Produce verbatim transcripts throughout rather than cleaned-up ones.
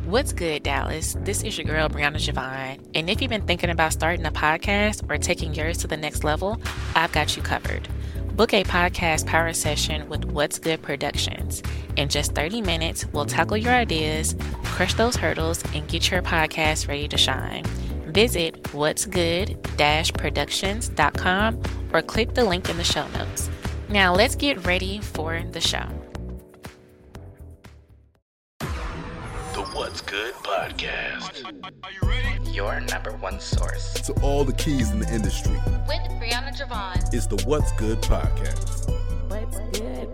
What's good, Dallas? This is your girl, Brianna Javon. And if you've been thinking about starting a podcast or taking yours to the next level, I've got you covered. Book a podcast power session with What's Good Productions. In just thirty minutes, we'll tackle your ideas, crush those hurdles, and get your podcast ready to shine. Visit what's good dash productions dot com or click the link in the show notes. Now let's get ready for the show. The What's Good Podcast. Are you ready? Your number one source to all the keys in the industry. With Brianna Javon. It's the What's Good Podcast. What's good?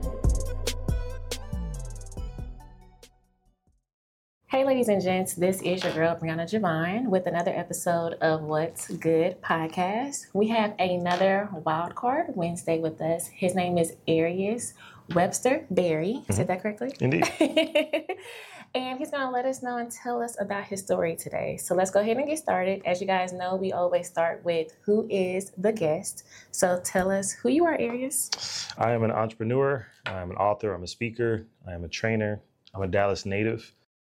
Hey, ladies and gents, this is your girl, Brianna Javon, with another episode of What's Good Podcast. We have another wild card Wednesday with us. His name is Arius Webster Berry. Mm-hmm. Said that correctly? Indeed. And he's going to let us know and tell us about his story today. So let's go ahead and get started. As you guys know, we always start with who is the guest. So tell us who you are, Arius. I am an entrepreneur. I'm an author. I'm a speaker. I am a trainer. I'm a Dallas native.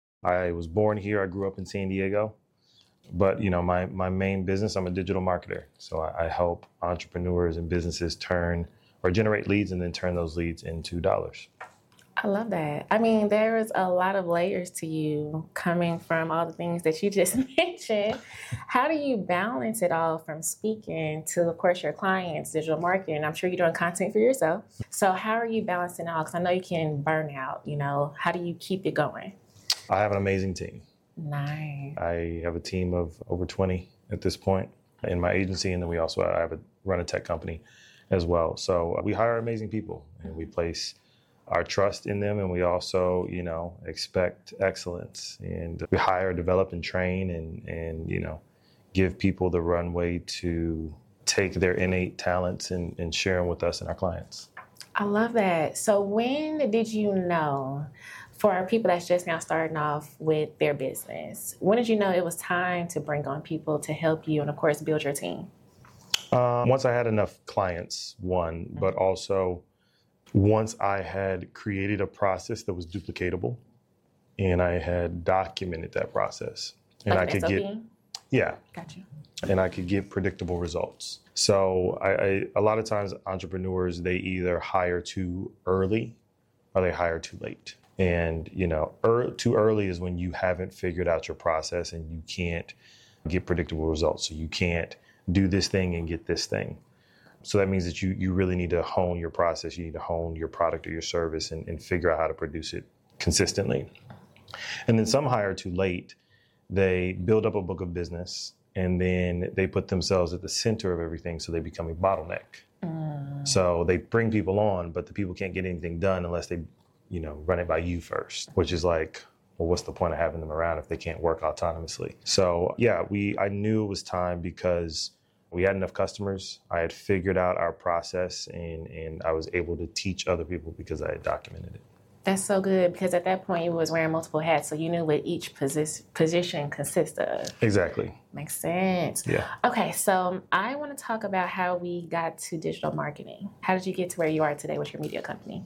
I was born here. I grew up in San Diego. But, you know, my, my main business, I'm a digital marketer. So I, I help entrepreneurs and businesses turn or generate leads and then turn those leads into dollars. I love that. I mean, there is a lot of layers to you coming from all the things that you just mentioned. How do you balance it all from speaking to, of course, your clients, digital marketing? I'm sure you're doing content for yourself. So how are you balancing it all? Because I know you can burn out, you know. How do you keep it going? I have an amazing team. Nice. I have a team of over twenty at this point in my agency, and then we also I have a, run a tech company as well. So we hire amazing people, and we place our trust in them, and we also, you know, expect excellence. And we hire, develop, and train, and, and you know, give people the runway to take their innate talents and, and share them with us and our clients. I love that. So when did you know, for our people that's just now starting off with their business, when did you know it was time to bring on people to help you and, of course, build your team? Um, once I had enough clients, one, but also once I had created a process that was duplicatable and I had documented that process. And like I could S O P? get, yeah. Gotcha. And I could get predictable results. So I, I, a lot of times entrepreneurs, they either hire too early or they hire too late. And, you know, er, too early is when you haven't figured out your process and you can't get predictable results. So you can't do this thing and get this thing. So that means that you you really need to hone your process. You need to hone your product or your service and, and figure out how to produce it consistently. And then some hire too late. They build up a book of business and then they put themselves at the center of everything, so they become a bottleneck. Mm. So they bring people on, but the people can't get anything done unless they, you know, run it by you first, which is like, well, what's the point of having them around if they can't work autonomously? So yeah, we I knew it was time because we had enough customers. I had figured out our process, and, and I was able to teach other people because I had documented it. That's so good, because at that point you was wearing multiple hats, so you knew what each posi- position consists of. Exactly. Makes sense. Yeah. Okay, so I want to talk about how we got to digital marketing. How did you get to where you are today with your media company?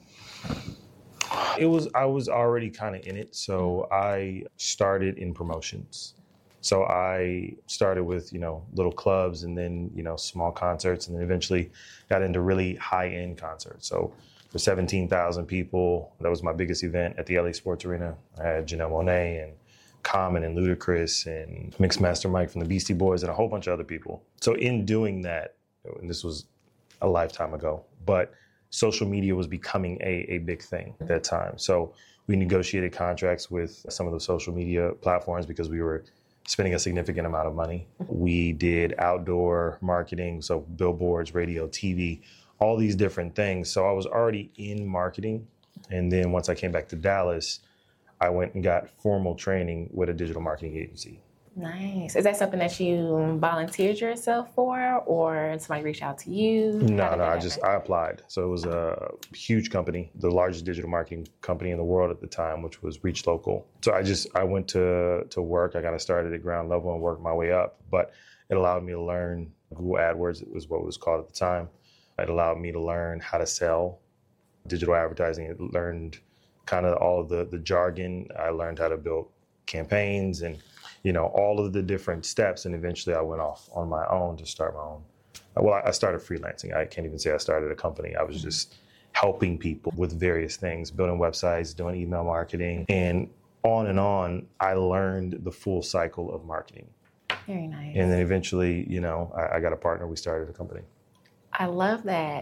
It was I was already kind of in it, so I started in promotions. So I started with, you know, little clubs and then, you know, small concerts, and then eventually got into really high-end concerts. So for seventeen thousand people, that was my biggest event at the L A Sports Arena. I had Janelle Monáe and Common and Ludacris and Mixmaster Mike from the Beastie Boys and a whole bunch of other people. So in doing that, and this was a lifetime ago, but social media was becoming a, a big thing at that time. So we negotiated contracts with some of the social media platforms because we were spending a significant amount of money. We did outdoor marketing, so billboards, radio, T V, all these different things. So I was already in marketing. And then once I came back to Dallas, I went and got formal training with a digital marketing agency. Nice. Is that something that you volunteered yourself for, or somebody reached out to you? No, no, I just, I applied. So it was a huge company, the largest digital marketing company in the world at the time, which was Reach Local. So I just, I went to, to work. I kind of started at ground level and worked my way up, but it allowed me to learn Google AdWords. It was what it was called at the time. It allowed me to learn how to sell digital advertising. It learned kind of all of the, the jargon. I learned how to build campaigns and, you know, all of the different steps. And eventually I went off on my own to start my own. Well, I started freelancing. I can't even say I started a company. I was just helping people with various things, building websites, doing email marketing, and on and on. I learned the full cycle of marketing. Very nice. And then eventually, you know, I, I got a partner. We started a company. I love that.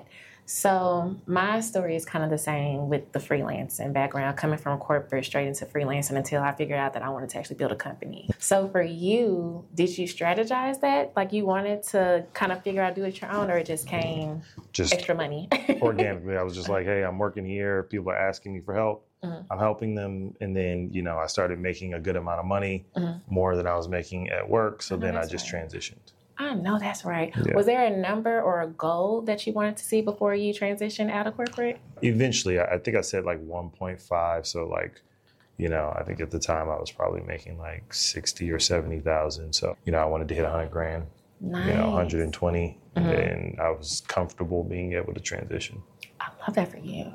So my story is kind of the same with the freelancing background, coming from corporate straight into freelancing until I figured out that I wanted to actually build a company. So for you, did you strategize that? Like you wanted to kind of figure out, do it your own, or it just came just extra money? Organically. I was just like, hey, I'm working here. People are asking me for help. Mm-hmm. I'm helping them. And then, you know, I started making a good amount of money, mm-hmm. more than I was making at work. So I then I just right. transitioned. I know that's right. Yeah. Was there a number or a goal that you wanted to see before you transitioned out of corporate? Eventually, I think I said like one point five. So like, you know, I think at the time I was probably making like sixty or seventy thousand. So, you know, I wanted to hit a hundred grand, nice. You know, one hundred twenty. Mm-hmm. And I was comfortable being able to transition. I love that for you.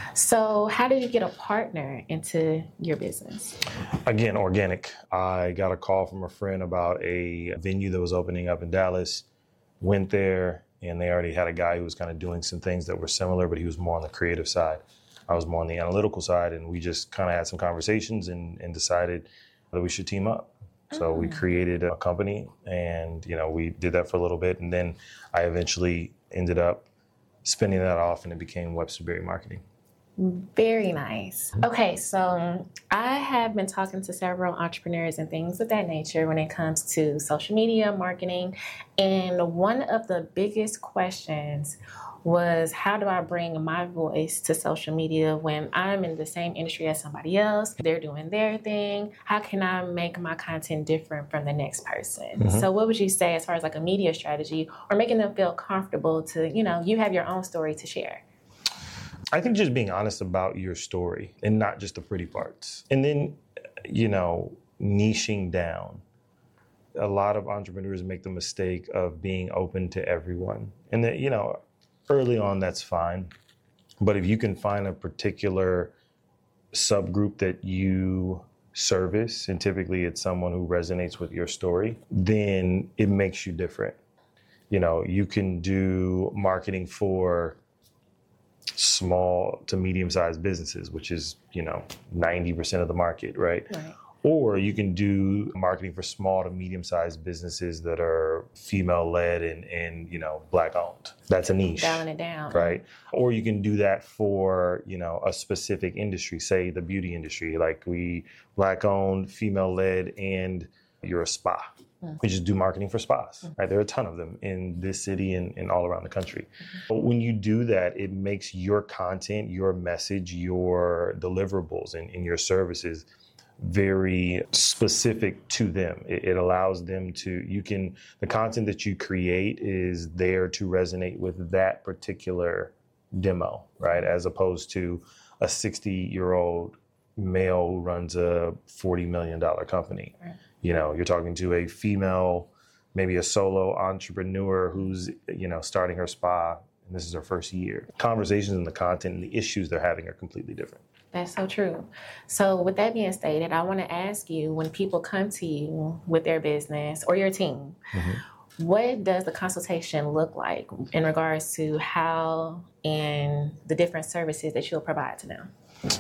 So how did you get a partner into your business? Again, organic. I got a call from a friend about a venue that was opening up in Dallas. Went there, and they already had a guy who was kind of doing some things that were similar, but he was more on the creative side. I was more on the analytical side, and we just kind of had some conversations and, and decided that we should team up. So mm. we created a company, and you know, we did that for a little bit, and then I eventually ended up spinning that off, and it became Webster Berry Marketing. Very nice. Okay, so I have been talking to several entrepreneurs and things of that nature when it comes to social media marketing, and one of the biggest questions was, how do I bring my voice to social media when I'm in the same industry as somebody else? They're doing their thing. How can I make my content different from the next person? Mm-hmm. So what would you say as far as like a media strategy or making them feel comfortable to, you know, you have your own story to share? I think just being honest about your story and not just the pretty parts. And then, you know, niching down. A lot of entrepreneurs make the mistake of being open to everyone. And that, you know, early on, that's fine. But if you can find a particular subgroup that you service, and typically it's someone who resonates with your story, then it makes you different. You know, you can do marketing for small to medium-sized businesses, which is, you know, ninety percent of the market, right? Right. Or you can do marketing for small to medium-sized businesses that are female-led and, and, you know, Black-owned. That's a niche. Dialing it down. Right. Or you can do that for, you know, a specific industry, say the beauty industry, like we Black-owned, female-led, and you're a spa. Mm-hmm. We just do marketing for spas, mm-hmm. right? There are a ton of them in this city and, and all around the country. Mm-hmm. But when you do that, it makes your content, your message, your deliverables, and, and your services very specific to them. It, it allows them to, you can, the content that you create is there to resonate with that particular demo, right? As opposed to a sixty-year-old male who runs a forty million dollars company. Right. You know, you're talking to a female, maybe a solo entrepreneur who's, you know, starting her spa, and this is her first year. Conversations and the content and the issues they're having are completely different. That's so true. So with that being stated, I want to ask you, when people come to you with their business or your team, mm-hmm. what does the consultation look like in regards to how and the different services that you'll provide to them?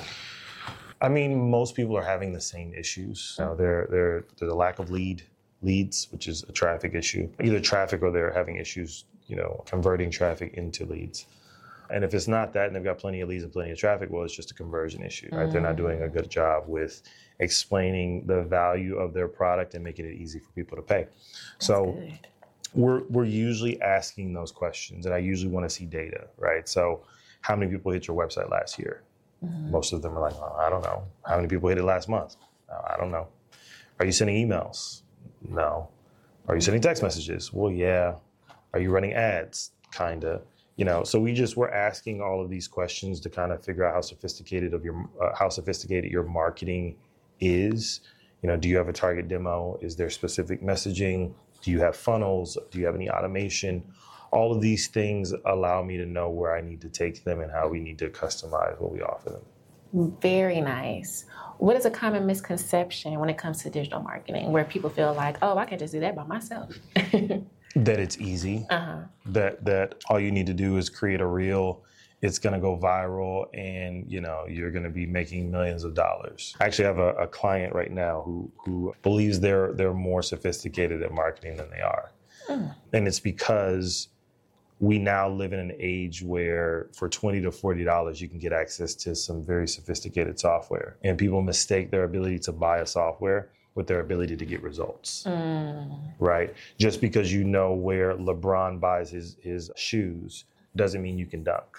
I mean, most people are having the same issues. You know, they're, they're, there's a lack of lead leads, which is a traffic issue. Either traffic or they're having issues, you know, converting traffic into leads. And if it's not that and they've got plenty of leads and plenty of traffic, well, it's just a conversion issue, right? Mm. They're not doing a good job with explaining the value of their product and making it easy for people to pay. That's so good. we're we're usually asking those questions, and I usually want to see data, right? So how many people hit your website last year? Mm-hmm. Most of them are like, oh, I don't know. How many people hit it last month? Oh, I don't know. Are you sending emails? No. Are you sending text messages? Well, yeah. Are you running ads? Kinda. You know, so we just we're asking all of these questions to kind of figure out how sophisticated of your uh, how sophisticated your marketing is. You know, do you have a target demo? Is there specific messaging? Do you have funnels? Do you have any automation? All of these things allow me to know where I need to take them and how we need to customize what we offer them. Very nice. What is a common misconception when it comes to digital marketing where people feel like, oh, I can just do that by myself? That it's easy. Uh-huh. That that all you need to do is create a reel. It's going to go viral, and you know you're going to be making millions of dollars. I actually have a, a client right now who who believes they're they're more sophisticated at marketing than they are, mm. and it's because we now live in an age where for twenty to forty dollars you can get access to some very sophisticated software, and people mistake their ability to buy a software with their ability to get results, mm. right? Just because you know where LeBron buys his, his shoes doesn't mean you can dunk.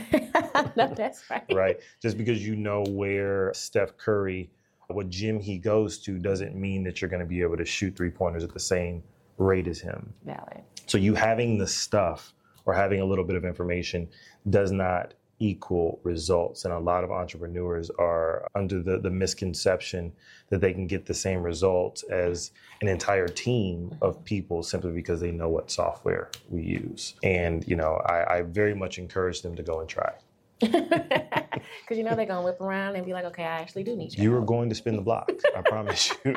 No, that's right. Right? Just because you know where Steph Curry, what gym he goes to doesn't mean that you're going to be able to shoot three-pointers at the same rate as him. Valid. So you having the stuff or having a little bit of information does not equal results. And a lot of entrepreneurs are under the, the misconception that they can get the same results as an entire team of people simply because they know what software we use. And, you know, I, I very much encourage them to go and try. Because you know they're going to whip around and be like, okay, I actually do need you. You are going to spin the block. I promise you.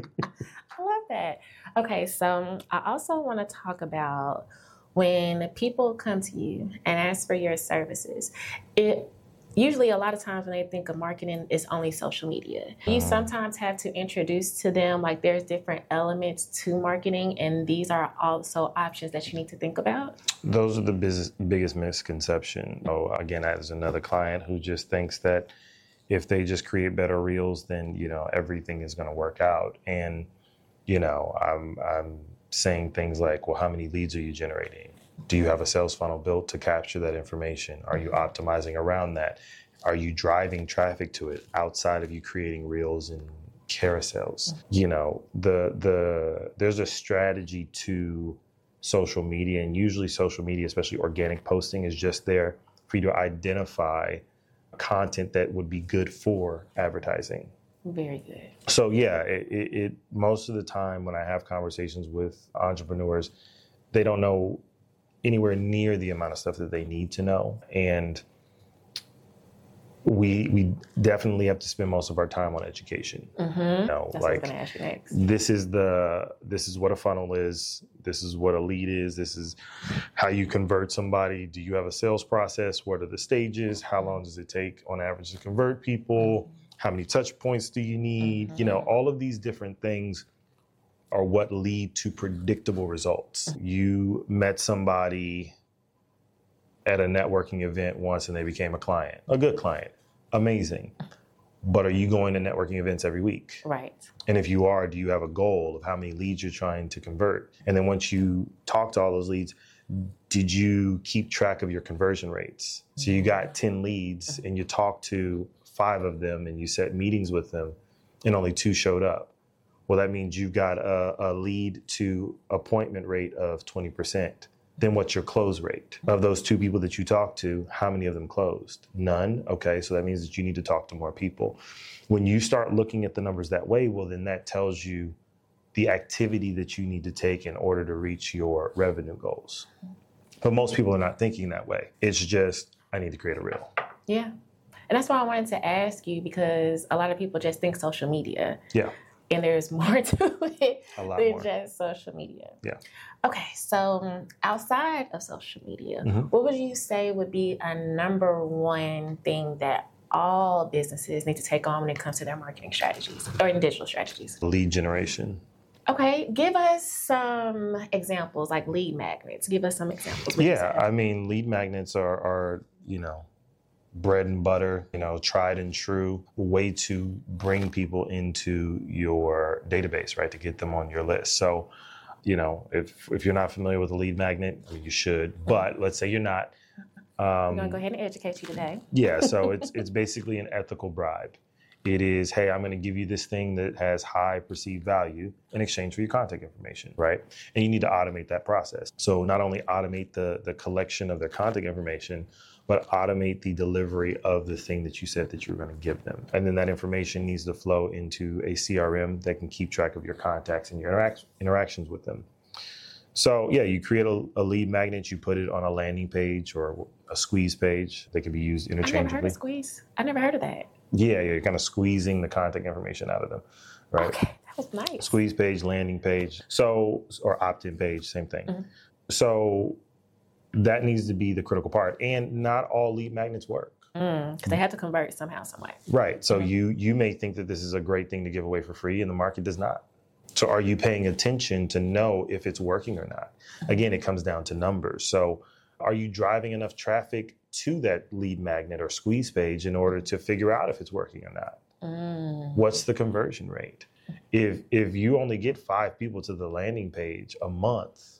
I love that. Okay, so I also want to talk about when people come to you and ask for your services. It usually a lot of times when they think of marketing, it's only social media. You mm. sometimes have to introduce to them, like there's different elements to marketing, and these are also options that you need to think about. Those are the business, biggest misconception. Oh, again, there's another client who just thinks that if they just create better reels, then, you know, everything is going to work out. And, you know, I'm, I'm saying things like, well, how many leads are you generating? Do you have a sales funnel built to capture that information? Are you optimizing around that? Are you driving traffic to it outside of you creating reels and carousels? You know, the the there's a strategy to social media, and usually social media, especially organic posting, is just there for you to identify content that would be good for advertising. Very good. So yeah, it, it, it most of the time when I have conversations with entrepreneurs, they don't know anywhere near the amount of stuff that they need to know, and we we definitely have to spend most of our time on education. Mm-hmm. You know, That's like, what I'm going to ask you next. This is the this is what a funnel is. This is what a lead is. This is how you convert somebody. Do you have a sales process? What are the stages? How long does it take on average to convert people? How many touch points do you need? Mm-hmm. You know, all of these different things are what lead to predictable results. You met somebody at a networking event once and they became a client, a good client, amazing. But are you going to networking events every week? Right. And if you are, do you have a goal of how many leads you're trying to convert? And then once you talk to all those leads, did you keep track of your conversion rates? So you got ten leads and you talked to five of them and you set meetings with them and only two showed up. Well, that means you've got a, a lead to appointment rate of twenty percent. Then what's your close rate? Of those two people that you talked to, how many of them closed? None. Okay, so that means that you need to talk to more people. When you start looking at the numbers that way, well, then that tells you the activity that you need to take in order to reach your revenue goals. But most people are not thinking that way. It's just, I need to create a reel. Yeah. And that's why I wanted to ask you, because a lot of people just think social media. Yeah. And there's more to it a lot than more. just social media. Yeah. Okay, so um, outside of social media, mm-hmm. what would you say would be a number one thing that all businesses need to take on when it comes to their marketing strategies or in digital strategies? Lead generation. Okay, give us some examples, like lead magnets. Give us some examples. Yeah, I mean, lead magnets are, are, you know, bread and butter, you know, tried and true way to bring people into your database, right? To get them on your list. So, you know, if if you're not familiar with a lead magnet, well, you should. But let's say you're not. Um, I'm going to go ahead and educate you today. Yeah, so it's it's basically an ethical bribe. It is, hey, I'm going to give you this thing that has high perceived value in exchange for your contact information, right? And you need to automate that process. So not only automate the the collection of their contact information, but automate the delivery of the thing that you said that you were going to give them. And then that information needs to flow into a C R M that can keep track of your contacts and your interac- interactions with them. So yeah, you create a, a lead magnet, you put it on a landing page or a squeeze page that can be used interchangeably. I never heard of squeeze. I never heard of that. Yeah, yeah, you're kind of squeezing the contact information out of them, right? Okay, that was nice. Squeeze page, landing page, so or opt-in page, same thing. Mm-hmm. So that needs to be the critical part, and not all lead magnets work. Because mm, they have to convert somehow, some way. Right. So mm-hmm. you you may think that this is a great thing to give away for free, and the market does not. So are you paying attention to know if it's working or not? Mm-hmm. Again, it comes down to numbers. So are you driving enough traffic to that lead magnet or squeeze page in order to figure out if it's working or not? Mm. What's the conversion rate? If if you only get five people to the landing page a month,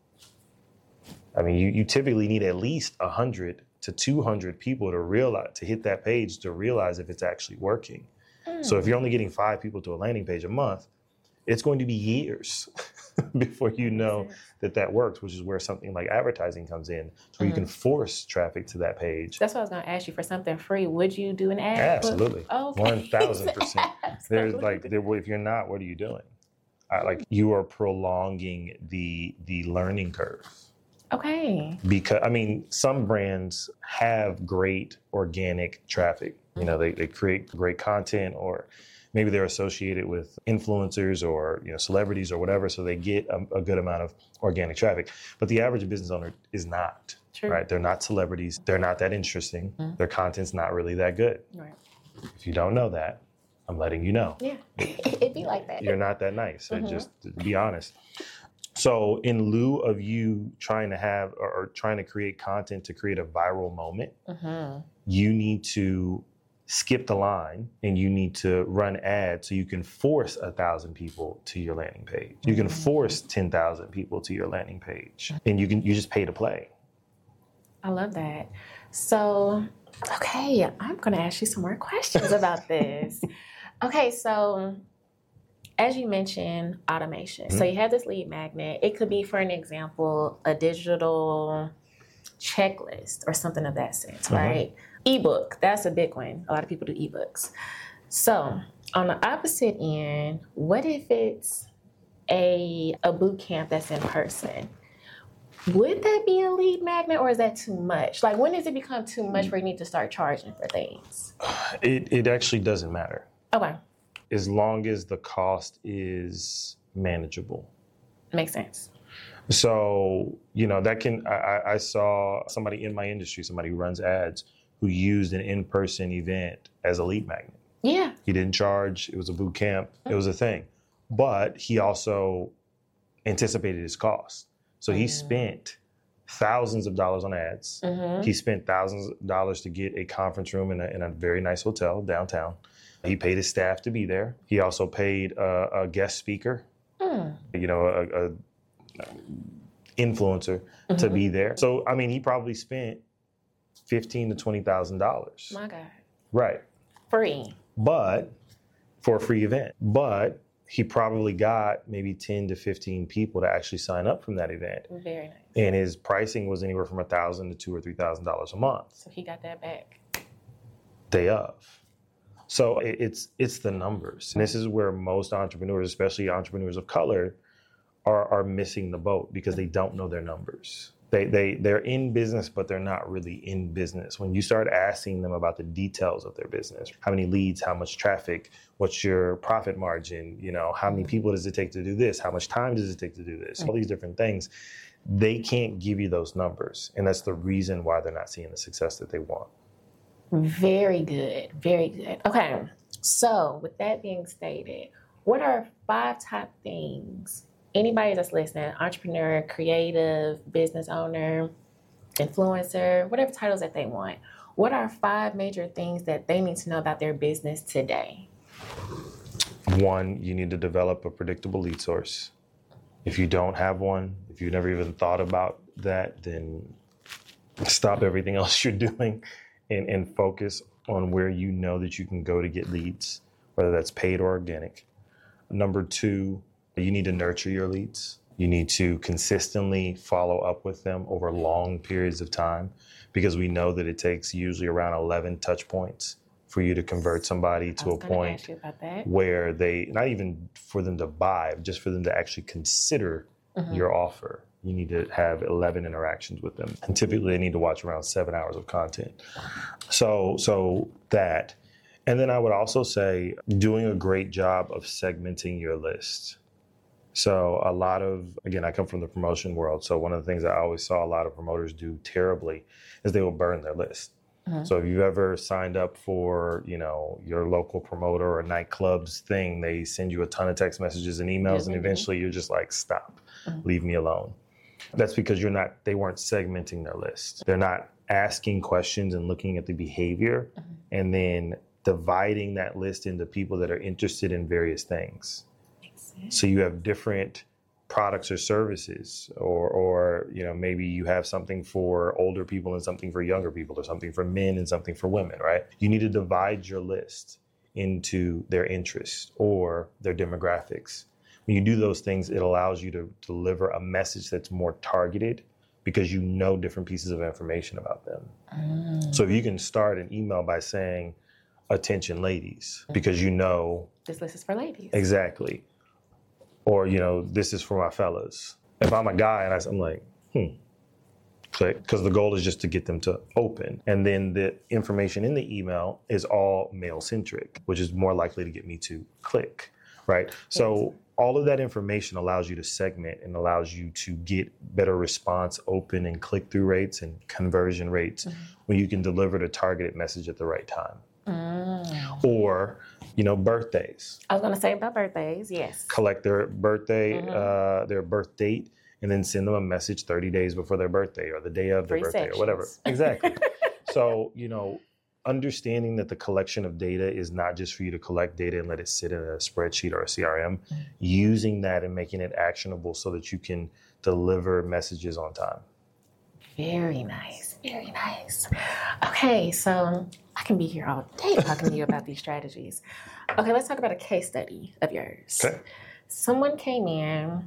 I mean, you, you typically need at least one hundred to two hundred people to realize, to hit that page to realize if it's actually working. Mm. So if you're only getting five people to a landing page a month, it's going to be years before you know that that works, which is where something like advertising comes in. So mm-hmm. you can force traffic to that page. That's what I was going to ask you. For something free, would you do an ad? Absolutely. Oh, okay. one thousand percent. There's like, there, if you're not, what are you doing? I, like you are prolonging the the learning curve. Okay. Because, I mean, some brands have great organic traffic. You know, they, they create great content, or maybe they're associated with influencers or, you know, celebrities or whatever, so they get a, a good amount of organic traffic. But the average business owner is not, True. Right? They're not celebrities. They're not that interesting. Mm-hmm. Their content's not really that good. Right. If you don't know that, I'm letting you know. Yeah, it'd be like that. You're not that nice, mm-hmm. just to be honest. So in lieu of you trying to have or, or trying to create content to create a viral moment, mm-hmm. you need to skip the line and you need to run ads so you can force a thousand people to your landing page. You can force ten thousand people to your landing page, and you can you just pay to play. I love that. So, okay, I'm going to ask you some more questions about this. Okay, so as you mentioned, automation. Mm-hmm. So you have this lead magnet. It could be, for an example, a digital checklist or something of that sense, mm-hmm. right? Ebook, that's a big one. A lot of people do ebooks. So on the opposite end, what if it's a a boot camp that's in person? Would that be a lead magnet, or is that too much? Like, when does it become too much where you need to start charging for things? It it actually doesn't matter. Okay. As long as the cost is manageable. Makes sense. So, you know, that can, I, I saw somebody in my industry, somebody who runs ads, who used an in-person event as a lead magnet. Yeah. He didn't charge. It was a boot camp. Mm-hmm. It was a thing. But he also anticipated his costs. So he mm-hmm. spent thousands of dollars on ads. Mm-hmm. He spent thousands of dollars to get a conference room in a, in a very nice hotel downtown. He paid his staff to be there. He also paid a, a guest speaker, mm. you know, a, a influencer mm-hmm. to be there. So, I mean, he probably spent fifteen to twenty thousand dollars. My God. Right. Free. But for a free event. But he probably got maybe ten to fifteen people to actually sign up from that event. Very nice. And his pricing was anywhere from a thousand to two or three thousand dollars a month. So he got that back. Day of. So it's it's the numbers. And this is where most entrepreneurs, especially entrepreneurs of color, are are missing the boat because they don't know their numbers. They they they're in business, but they're not really in business. When you start asking them about the details of their business, how many leads, how much traffic, what's your profit margin, you know, how many people does it take to do this, how much time does it take to do this, all these different things, they can't give you those numbers, and that's the reason why they're not seeing the success that they want. Very good. Very good. Okay. So with that being stated, what are five top things anybody that's listening, entrepreneur, creative, business owner, influencer, whatever titles that they want, what are five major things that they need to know about their business today? One, you need to develop a predictable lead source. If you don't have one, if you've never even thought about that, then stop everything else you're doing and, and focus on where you know that you can go to get leads, whether that's paid or organic. Number two, you need to nurture your leads. You need to consistently follow up with them over long periods of time, because we know that it takes usually around eleven touch points for you to convert somebody to a point where they, not even for them to buy, just for them to actually consider mm-hmm. your offer. You need to have eleven interactions with them. And typically they need to watch around seven hours of content. So, so that. And then I would also say doing a great job of segmenting your list. So a lot of, again, I come from the promotion world. So one of the things I always saw a lot of promoters do terribly is they will burn their list. Mm-hmm. So if you've ever signed up for, you know, your local promoter or nightclub's thing, they send you a ton of text messages and emails, mm-hmm. and eventually you're just like, stop, mm-hmm. leave me alone. That's because you're not, they weren't segmenting their list. They're not asking questions and looking at the behavior, mm-hmm. and then dividing that list into people that are interested in various things. So you have different products or services, or, or, you know, maybe you have something for older people and something for younger people, or something for men and something for women, right? You need to divide your list into their interests or their demographics. When you do those things, it allows you to deliver a message that's more targeted because you know different pieces of information about them. Mm. So if you can start an email by saying, attention ladies, because you know. This list is for ladies. Exactly. Or, you know, this is for my fellas. If I'm a guy and I, I'm like, hmm, click, because the goal is just to get them to open. And then the information in the email is all male-centric, which is more likely to get me to click, right? Yes. So all of that information allows you to segment and allows you to get better response, open and click-through rates and conversion rates, mm-hmm. when you can deliver the targeted message at the right time. Mm. Or, you know, birthdays. I was going to say about birthdays, yes. Collect their birthday, mm-hmm. uh, their birth date, and then send them a message thirty days before their birthday or the day of their Three birthday sections. Or whatever. Exactly. So, you know, understanding that the collection of data is not just for you to collect data and let it sit in a spreadsheet or a C R M, mm-hmm. using that and making it actionable so that you can deliver messages on time. Very nice. Very nice. Okay, so I can be here all day talking to you about these strategies. Okay, let's talk about a case study of yours. Okay. Someone came in,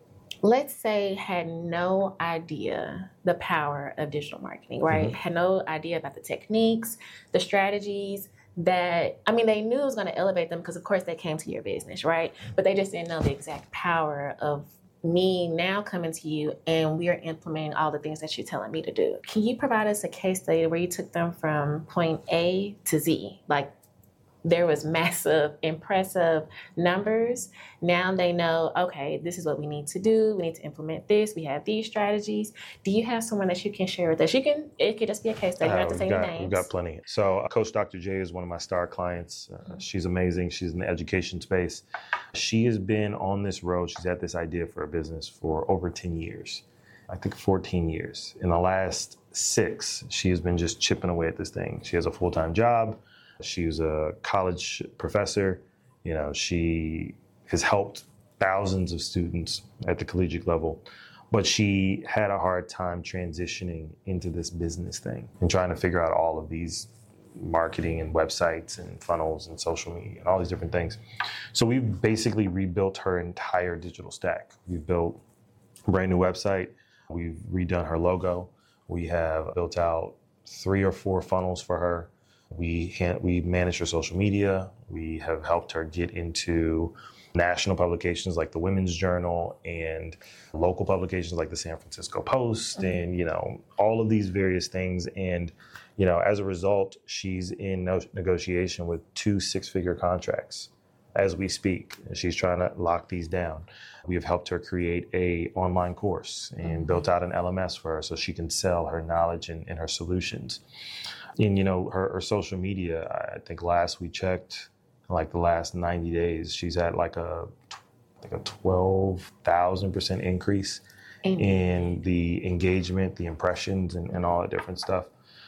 let's say, had no idea the power of digital marketing, right? Mm-hmm. Had no idea about the techniques, the strategies that, I mean, they knew it was going to elevate them because, of course, they came to your business, right? But they just didn't know the exact power of me now coming to you and we are implementing all the things that you're telling me to do. Can you provide us a case study where you took them from point A to Z? Like there was massive, impressive numbers. Now they know, okay, this is what we need to do. We need to implement this. We have these strategies. Do you have someone that you can share with us? You can, it could just be a case study. You don't have to say got, your names. We've got plenty. So uh, Coach Doctor J is one of my star clients. Uh, mm-hmm. She's amazing. She's in the education space. She has been on this road. She's had this idea for a business for over ten years. I think fourteen years. In the last six, she has been just chipping away at this thing. She has a full-time job. She's a college professor. You know, she has helped thousands of students at the collegiate level, but she had a hard time transitioning into this business thing and trying to figure out all of these marketing and websites and funnels and social media and all these different things. So we've basically rebuilt her entire digital stack. We've built a brand new website. We've redone her logo. We have built out three or four funnels for her. We ha- we manage her social media. We have helped her get into national publications like the Women's Journal and local publications like the San Francisco Post, mm-hmm. and, you know, all of these various things. And, you know, as a result, she's in no- negotiation with two six-figure contracts as we speak. And she's trying to lock these down. We have helped her create a online course and mm-hmm. built out an L M S for her so she can sell her knowledge and, and her solutions. And, you know, her, her social media, I think last we checked, like the last ninety days, she's at like a like a twelve thousand percent increase mm-hmm. in the engagement, the impressions, and, and all that different stuff.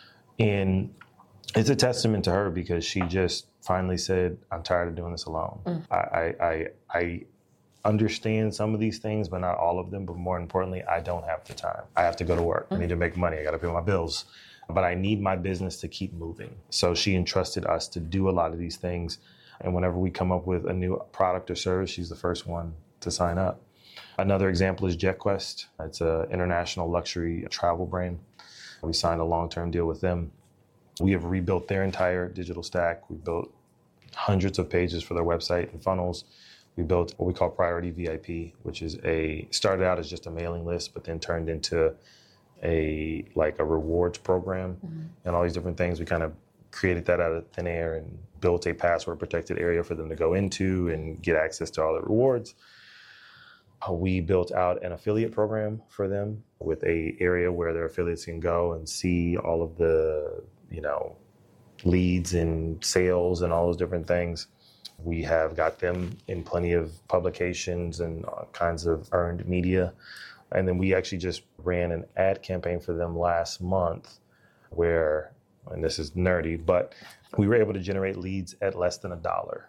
And it's a testament to her because she just finally said, I'm tired of doing this alone. Mm-hmm. I, I, I understand some of these things, but not all of them. But more importantly, I don't have the time. I have to go to work. Mm-hmm. I need to make money. I got to pay my bills. But I need my business to keep moving. So she entrusted us to do a lot of these things. And whenever we come up with a new product or service, she's the first one to sign up. Another example is JetQuest. It's an international luxury travel brand. We signed a long-term deal with them. We have rebuilt their entire digital stack. We built hundreds of pages for their website and funnels. We built what we call Priority V I P, which is a, started out as just a mailing list, but then turned into a like a rewards program mm-hmm. and all these different things. We kind of created that out of thin air and built a password protected area for them to go into and get access to all the rewards. Uh, we built out an affiliate program for them with a area where their affiliates can go and see all of the, you know, leads and sales and all those different things. We have got them in plenty of publications and all kinds of earned media. And then we actually just ran an ad campaign for them last month where, and this is nerdy, but we were able to generate leads at less than a dollar.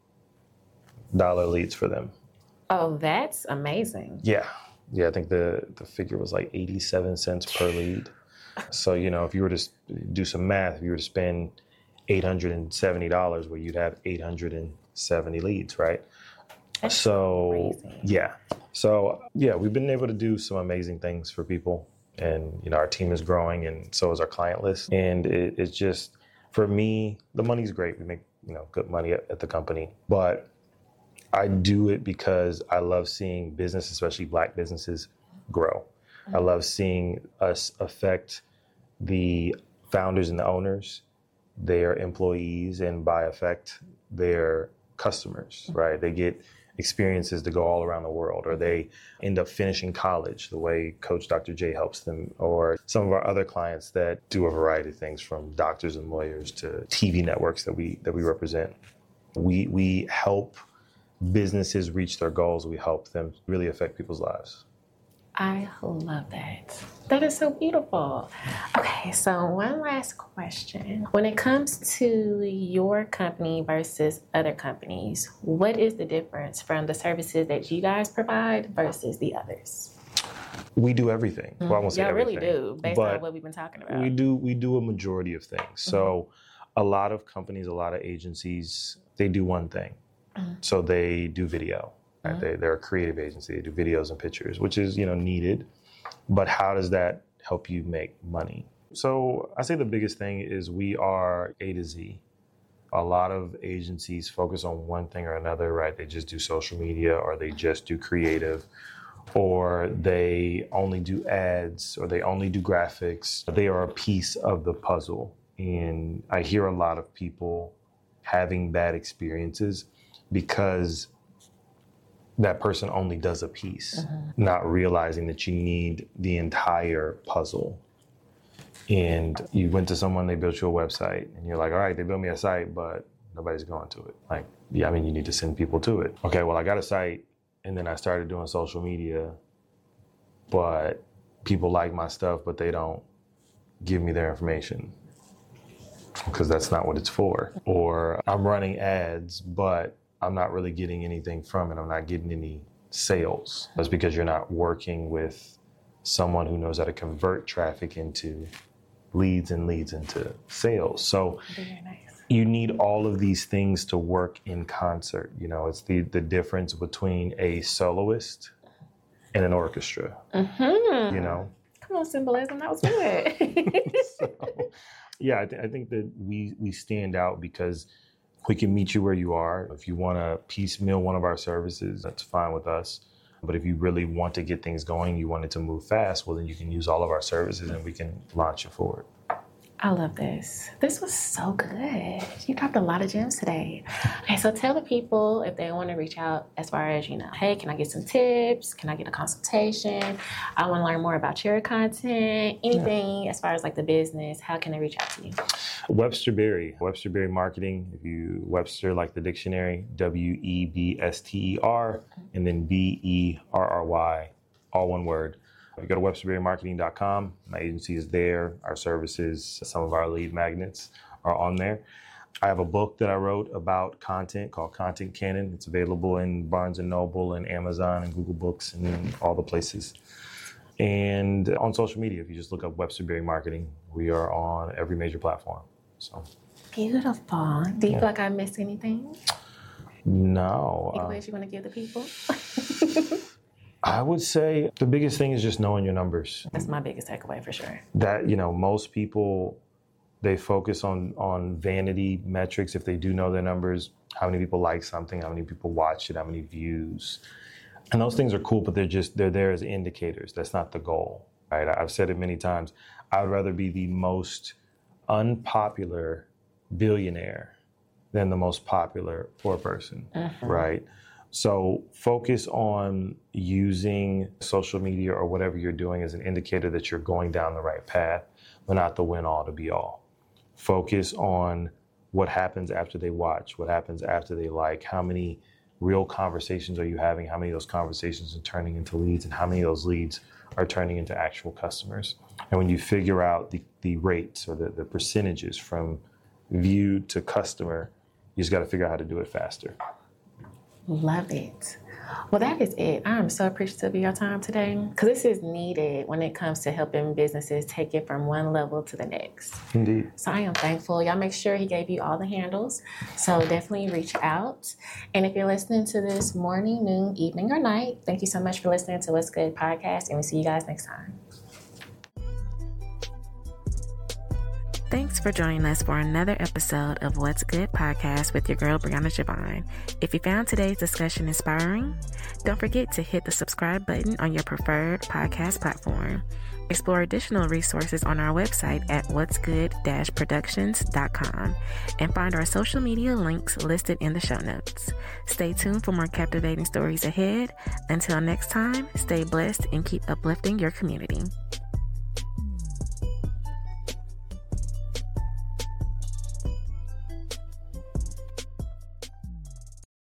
Dollar leads for them. Oh, that's amazing. Yeah. Yeah, I think the, the figure was like eighty-seven cents per lead. So, you know, if you were to do some math, if you were to spend eight hundred seventy dollars, well, you'd have eight hundred seventy leads, right? That's so, crazy. yeah. So, yeah, we've been able to do some amazing things for people. And, you know, our team is growing and so is our client list. And it, it's just, for me, the money's great. We make, you know, good money at, at the company. But I do it because I love seeing business, especially Black businesses, grow. Mm-hmm. I love seeing us affect the founders and the owners, their employees, and by effect, their customers, mm-hmm. right? They get experiences to go all around the world, or they end up finishing college the way Coach Doctor J helps them, or some of our other clients that do a variety of things from doctors and lawyers to T V networks that we that we represent. We we help businesses reach their goals. We help them really affect people's lives. I love that. That is so beautiful. Okay, so one last question. When it comes to your company versus other companies, what is the difference from the services that you guys provide versus the others? We do everything. Well, I won't say Y'all everything, really do, based on what we've been talking about. We do, we do a majority of things. Mm-hmm. So a lot of companies, a lot of agencies, they do one thing. Mm-hmm. So they do video. Right? Mm-hmm. They, they're a creative agency. They do videos and pictures, which is, you know, needed. But how does that help you make money? So I say the biggest thing is we are A to Z. A lot of agencies focus on one thing or another, right? They just do social media, or they just do creative, or they only do ads, or they only do graphics. They are a piece of the puzzle. And I hear a lot of people having bad experiences because that person only does a piece, mm-hmm. not realizing that you need the entire puzzle. And you went to someone, they built you a website, and you're like, all right, they built me a site, but nobody's going to it. Like, yeah, I mean, you need to send people to it. Okay, well, I got a site, and then I started doing social media, but people like my stuff, but they don't give me their information because that's not what it's for. Or I'm running ads, but I'm not really getting anything from it. I'm not getting any sales. That's because you're not working with someone who knows how to convert traffic into leads and leads into sales. So very nice. You need all of these things to work in concert. You know, it's the, the difference between a soloist and an orchestra. Mm-hmm. You know? Come on, symbolism. That was good. So, yeah, I, th- I think that we, we stand out because we can meet you where you are. If you want to piecemeal one of our services, that's fine with us. But if you really want to get things going, you want it to move fast, well, then you can use all of our services and we can launch you forward. I love this. This was so good. You dropped a lot of gems today. Okay, so tell the people if they want to reach out as far as, you know, hey, can I get some tips? Can I get a consultation? I want to learn more about your content. Anything yeah. as far as like the business, how can they reach out to you? Webster Berry, Webster Berry Marketing. If you Webster like the dictionary, W E B S T E R, and then B E R R Y, all one word. You go to webster berry marketing dot com. My agency is there. Our services, some of our lead magnets are on there. I have a book that I wrote about content called Content Canon. It's available in Barnes and Noble and Amazon and Google Books and all the places. And on social media, if you just look up Webster Berry Marketing, we are on every major platform. So beautiful. Do you yeah. feel like I missed anything? No. Any ways uh, you want to give the people? I would say the biggest thing is just knowing your numbers. That's my biggest takeaway for sure. That, you know, most people, they focus on, on vanity metrics. If they do know their numbers, how many people like something, how many people watch it, how many views. And those things are cool, but they're just, they're there as indicators. That's not the goal, right? I've said it many times. I would rather be the most unpopular billionaire than the most popular poor person, mm-hmm. right? So focus on using social media or whatever you're doing as an indicator that you're going down the right path, but not the win all to be all. Focus on what happens after they watch, what happens after they like, how many real conversations are you having, how many of those conversations are turning into leads, and how many of those leads are turning into actual customers. And when you figure out the, the rates or the, the percentages from view to customer, you just got to figure out how to do it faster. Love it. Well, that is it. I'm so appreciative of your time today because this is needed when it comes to helping businesses take it from one level to the next. Indeed. So I am thankful. Y'all make sure he gave you all the handles. So definitely reach out. And if you're listening to this morning, noon, evening, or night, thank you so much for listening to What's Good Podcast. And we'll see you guys next time. Thanks for joining us for another episode of What's Good Podcast with your girl, Brianna Javon. If you found today's discussion inspiring, don't forget to hit the subscribe button on your preferred podcast platform. Explore additional resources on our website at whats good dash productions dot com and find our social media links listed in the show notes. Stay tuned for more captivating stories ahead. Until next time, stay blessed and keep uplifting your community.